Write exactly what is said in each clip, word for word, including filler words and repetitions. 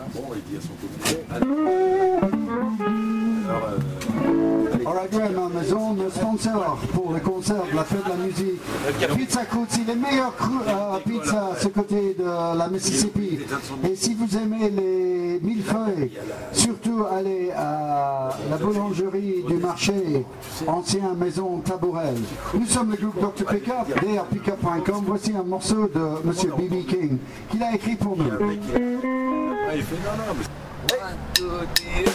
Bon, il dit à son copain. Alors, euh, Alright, ouais, ma maison, le sponsor pour le concert de la fête de la musique. Pizza Cuzzi, les meilleures euh, pizzas à ce côté de la Mississippi. Et si vous aimez les millefeuilles, surtout allez à la boulangerie du marché, ancien maison Tabourel. Nous sommes le groupe docteur Pickup, d r pickup point com. Voici un morceau de Monsieur B B King qu'il a écrit pour nous. ah, il fait non, non, mais... One, two, three.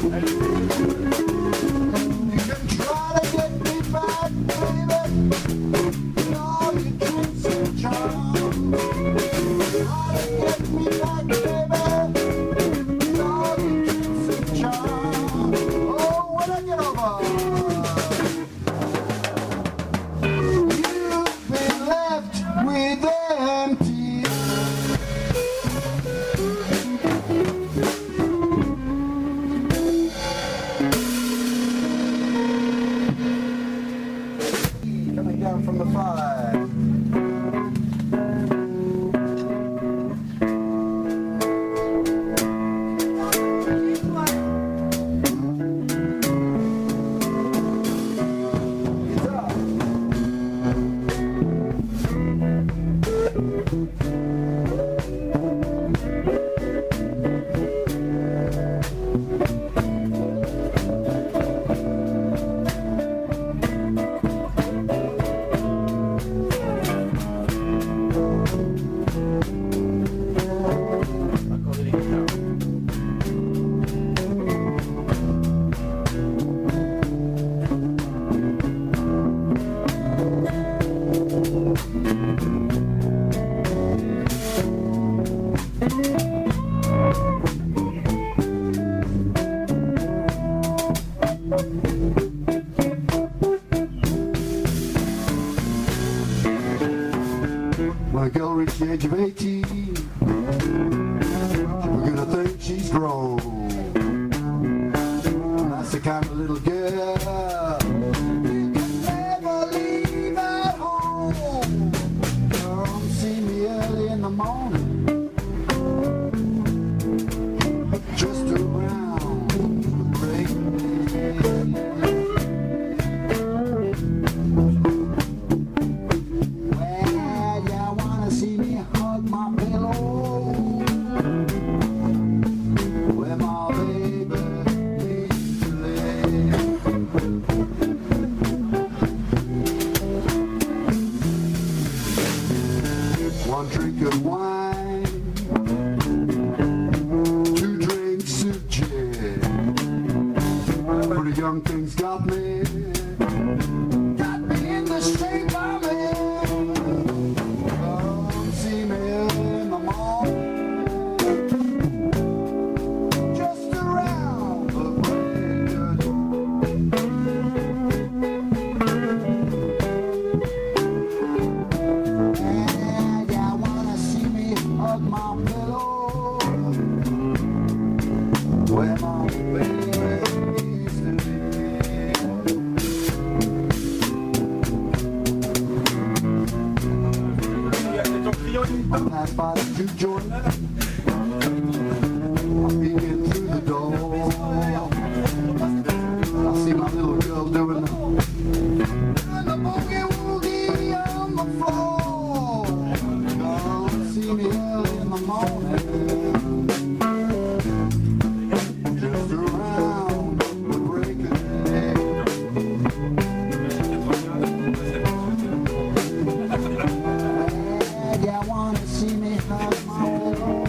can try to get me back, baby. All your tricks and charms. Try to get me back, baby. All your tricks and charms. Oh, when I get over, you've been left with empty. Coming down from the fire. My girl reached the age of eighteen. We're gonna think she's grown. That's the kind of little girl you can never leave at home. Come see me early in the morning, just around the break of day. See me hug my pillow where my baby needs to lay. One drink of wine, two drinks of gin. Pretty young things got me, got me in the shape I'm in. See me in the morning, just around the break of day. And you wanna see me hug my pillow where my baby needs to be. I pass by the juke joint, I'm peeking through the door. I see my little girl doing the, doing the boogie woogie on the floor. Come see me early in the morning, just around the break of day. Yeah, wanna see me hug my pillow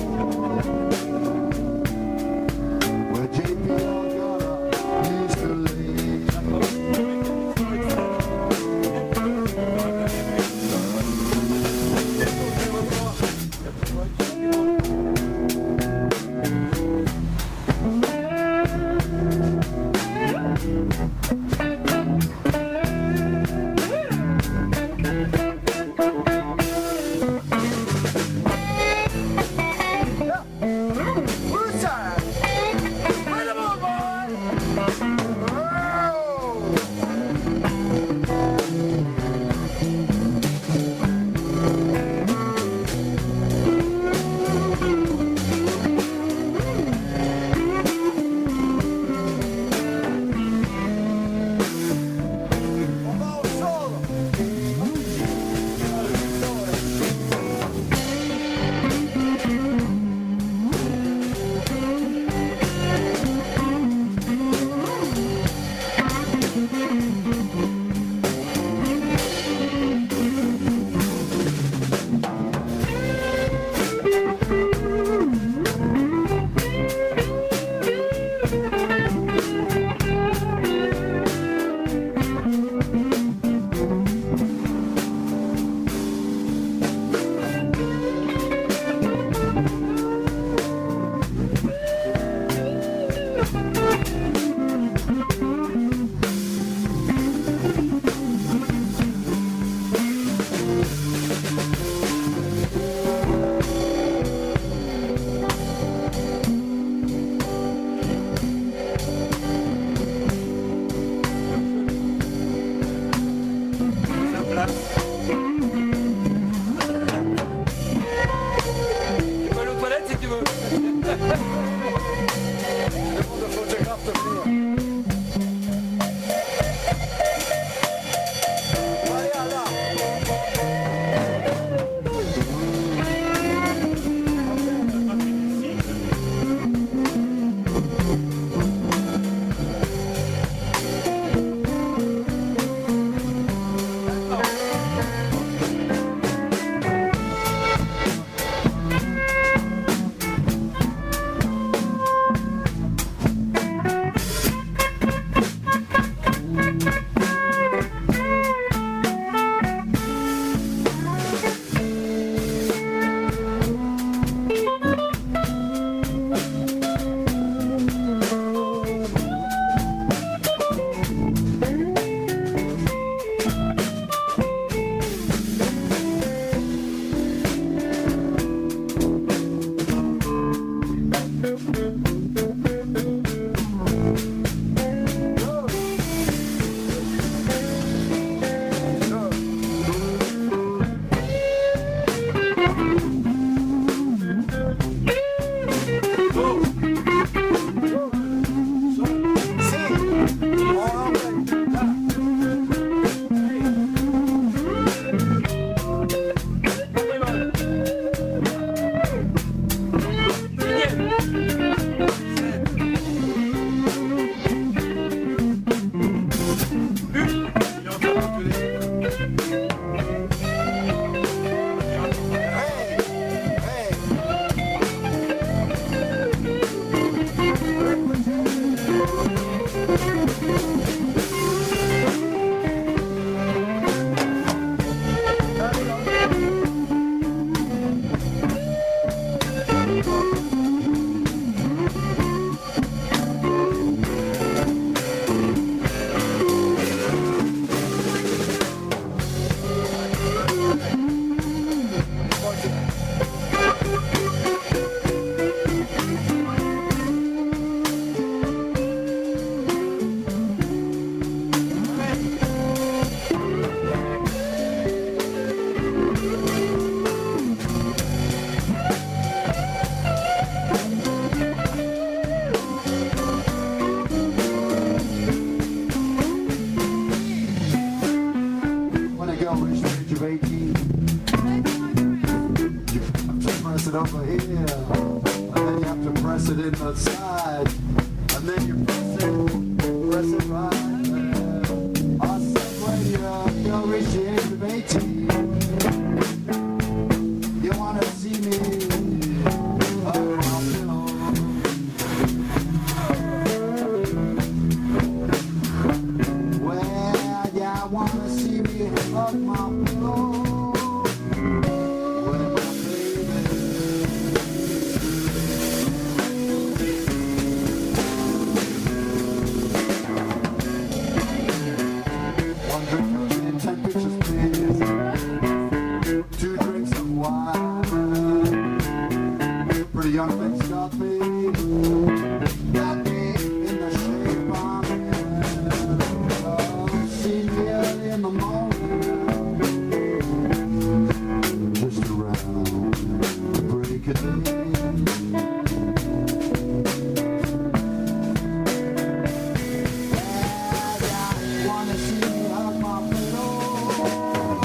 Over here, and then you have to press it in the side, and then you press it, press it right there. I said when you go reach the age of eighteen, you want to see me hug my pillow. Well, yeah, I want to see me hug my pillow. Young things got me, got me in the shape I'm in. Oh, see me early in the morning, just around the break of day. Yeah, yeah, wanna see me hug my pillow.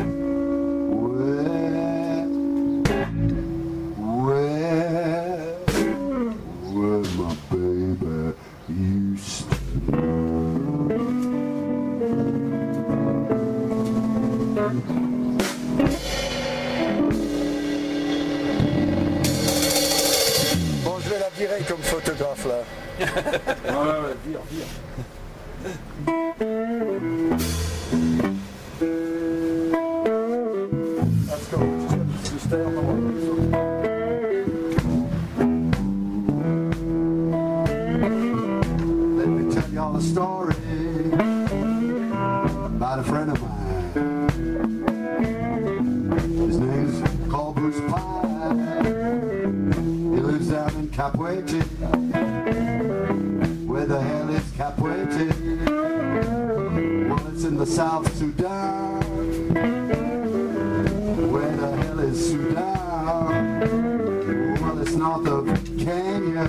Where, where where my baby used to be. Bon, je vais la virer comme photographe là. Ouais, ouais, ouais, vire, vire. Let's go. Just stay on the way. a story about a friend of mine. His name's called Bruce Pye. He lives down in Capoeira. Where the hell is Capoeira? Well, it's in the South Sudan. Where the hell is Sudan? Well, it's north of Kenya.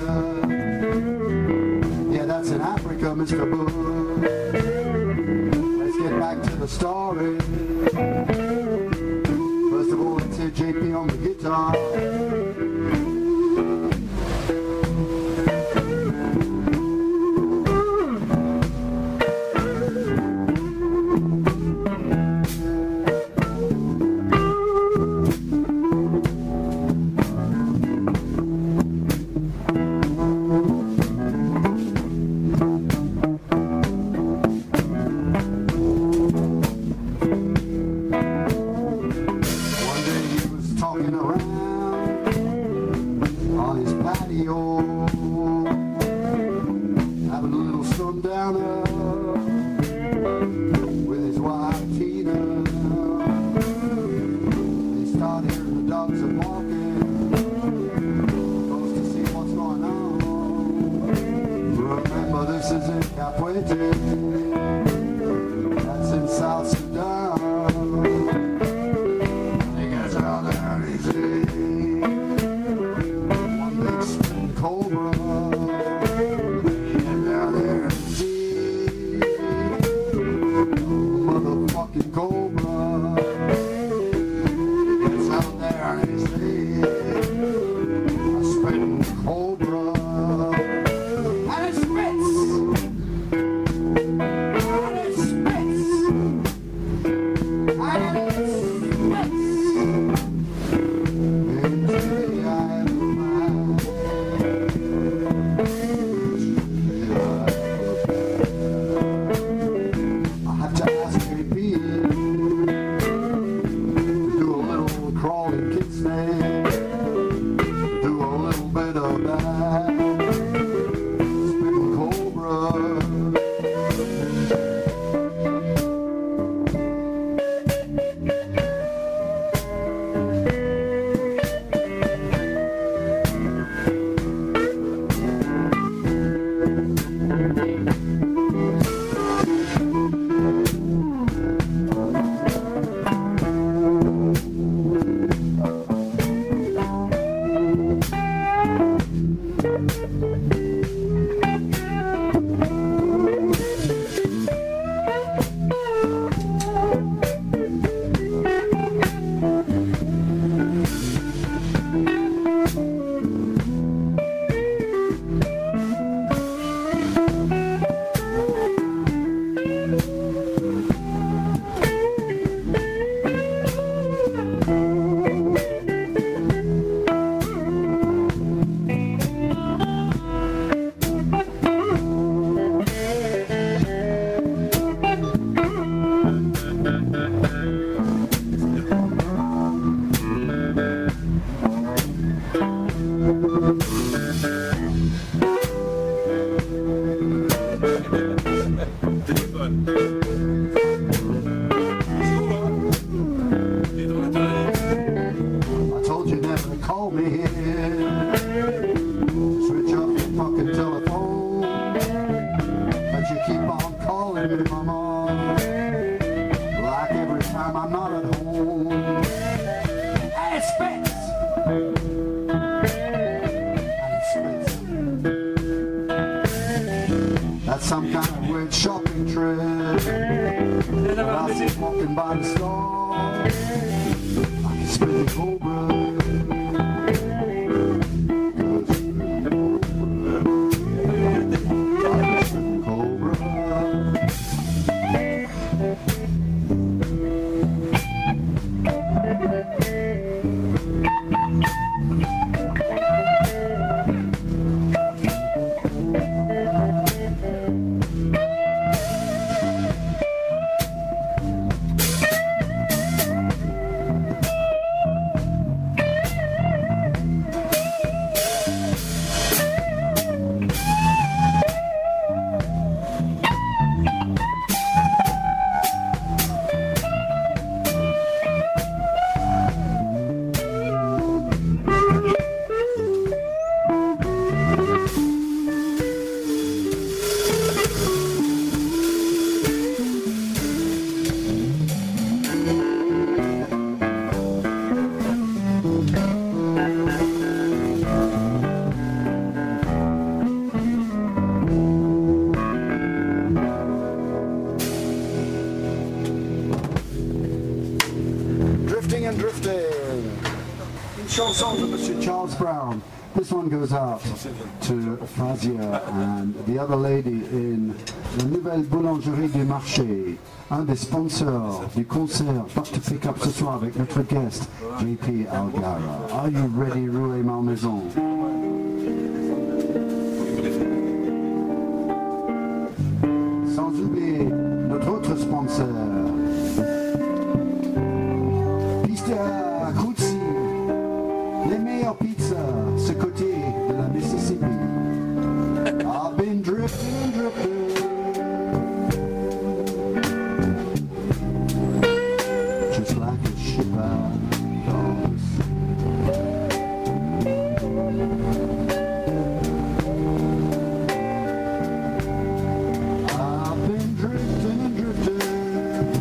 Yeah, that's in Africa, Mister Bush. Let's get back to the story. First of all, let's hear J P on the guitar. chanson de Monsieur Charles Brown. This one goes out to Fazia and the other lady in la Nouvelle Boulangerie du Marché, un des sponsors du concert Back to Pick Up ce soir avec notre guest J P Algara. Are you ready, Rouet Malmaison? Sans oublier notre autre sponsor, Pizza Cruzzi, les meilleures pizzas, ce côté de la Mississippi. I've been drifting, drifting, just like a ship out of the sea. I've been drifting and drifting,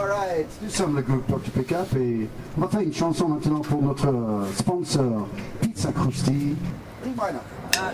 Alright, nous sommes le groupe docteur Pickup et on va faire une chanson maintenant pour notre sponsor Pizza Krusty. Why not?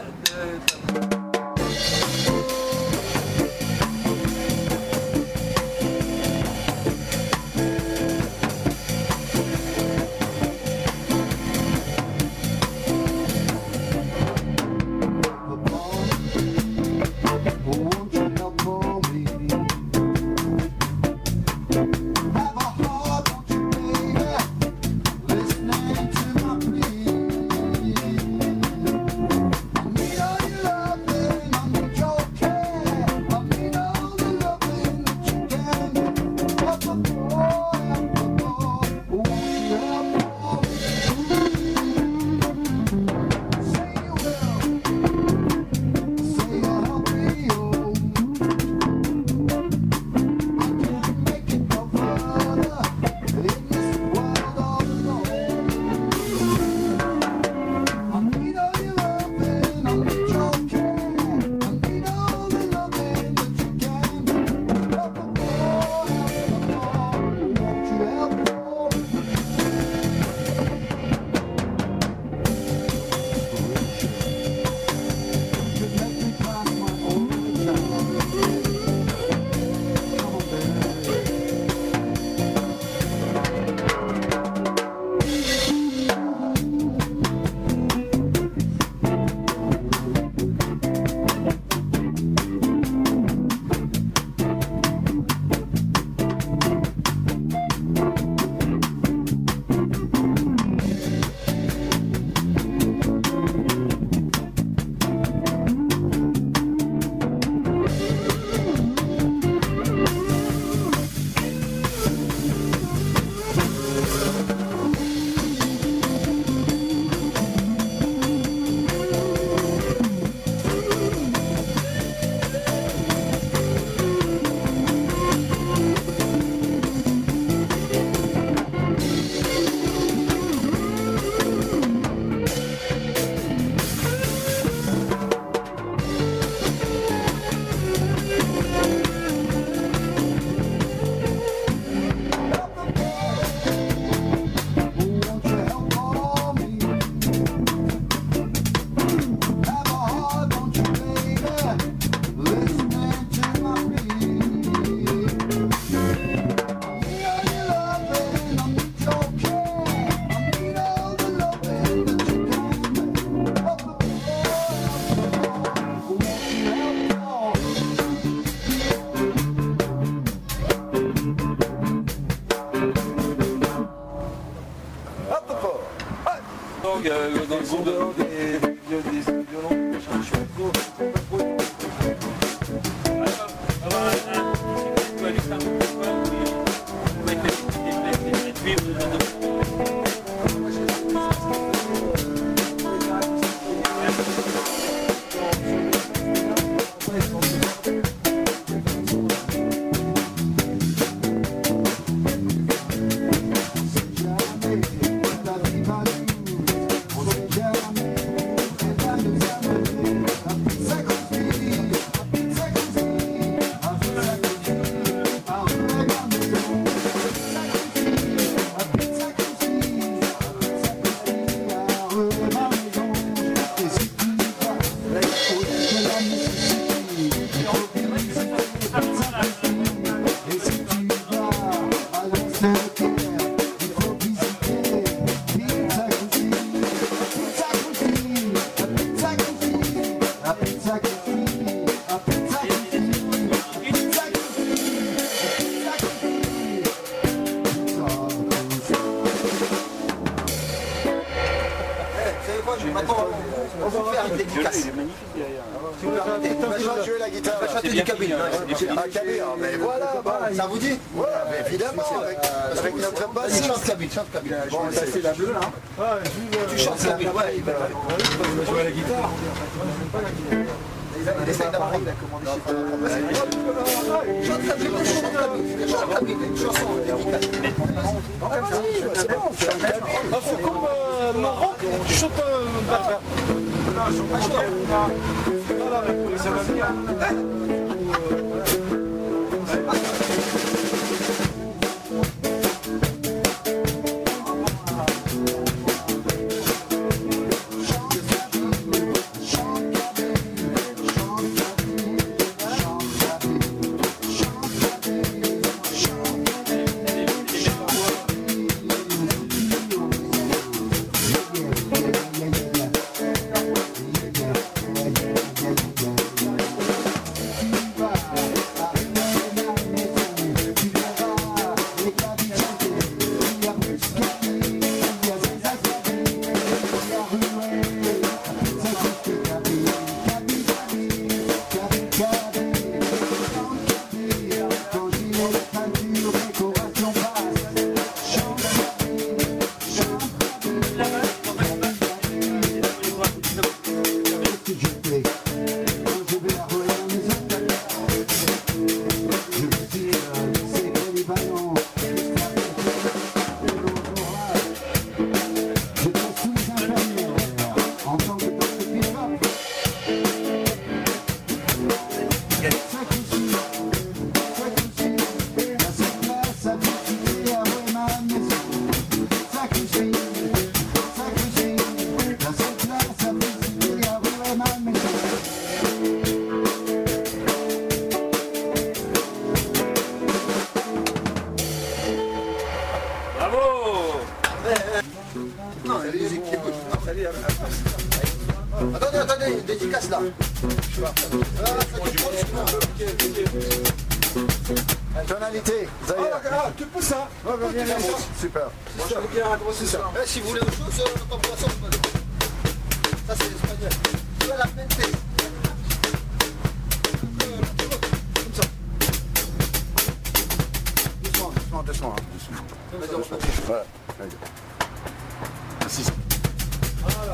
euh, dans le son dehors des, des, des violons, je suis Ça vous dit? Ouais, mais évidemment, avec, avec notre bassiste. Chante Kabyle, chante Kabyle. Bon, ça c'est la bleue là. Ah, tu chantes Kabyle, ouais, il va jouer à la guitare. Il essaie d'apprendre à commander. Chante Kabyle, chante Kabyle, chante Kabyle, une chanson. C'est bon, c'est comme Maroc, tu chantes un berbère. Non, je chante pas. Voilà, ça va bien. Bravo. Non, il y a des musiques qui écoutent. Attendez, attendez, une dédicace là. Ah, tonalité, Zahir. Ah, tu peux ça. Super. C'est ça. Eh, si vous voulez autre chose, on t'envoie ça. Ça, c'est l'espagnol. Tu vois la pente. Comme ça. Doucement, doucement, doucement. Vas-y, on se met. Voilà. Merci. Voilà.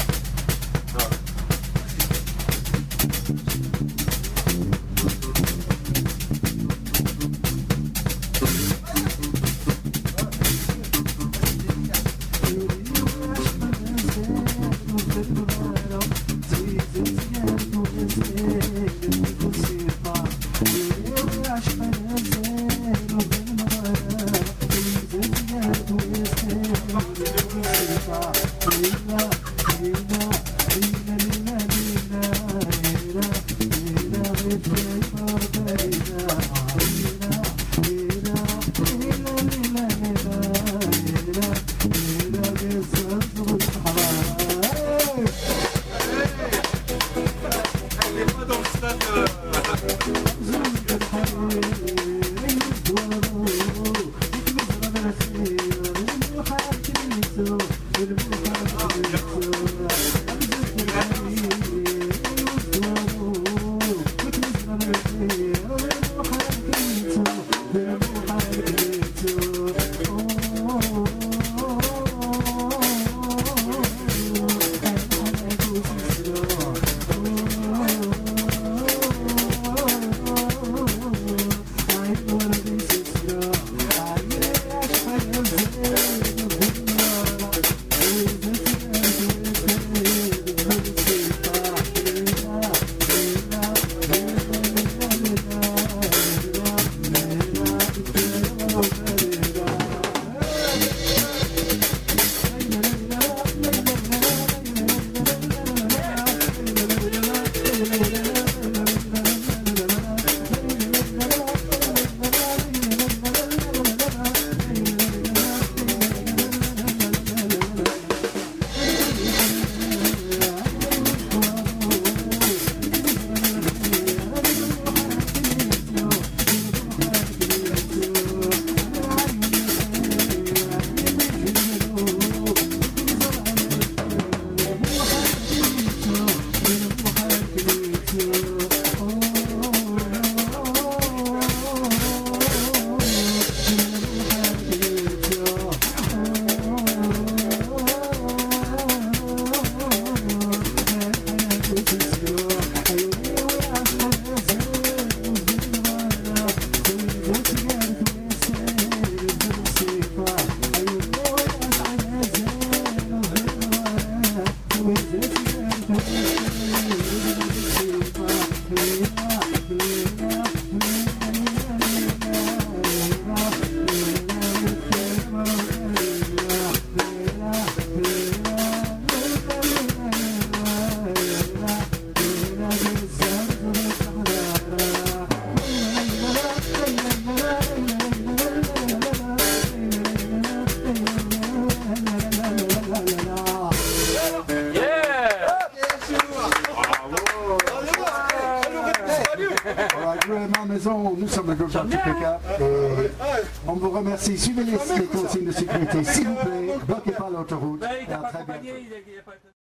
Nous sommes le groupe d'Antipeca et on vous remercie. Suivez les, les consignes de sécurité, s'il vous plaît. Bloquez pas l'autoroute. À très bientôt.